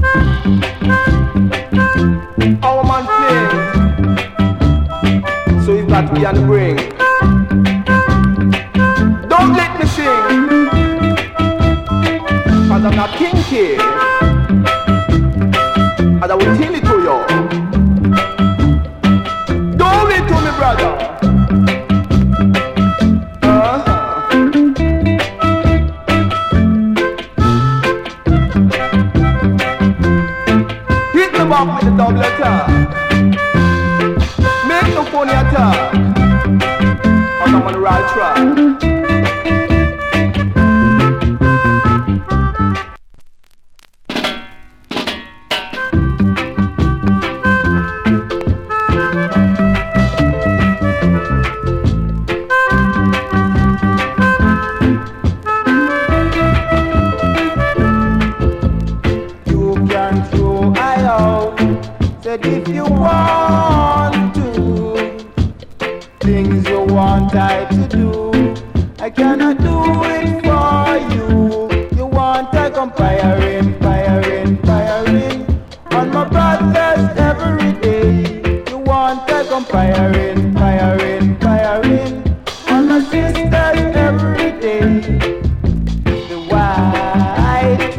Our man plays, so you've got to be on the brink. Don't let me sing, cause I'm not kinky, and I will tell it to you. Don't it to me, brother. Hit the back with the double attack. Make no funny attack, cause I'm on the right track. If you want to, things you want I to do, I cannot do it for you. You want I come firing on my brothers every day. You want I come firing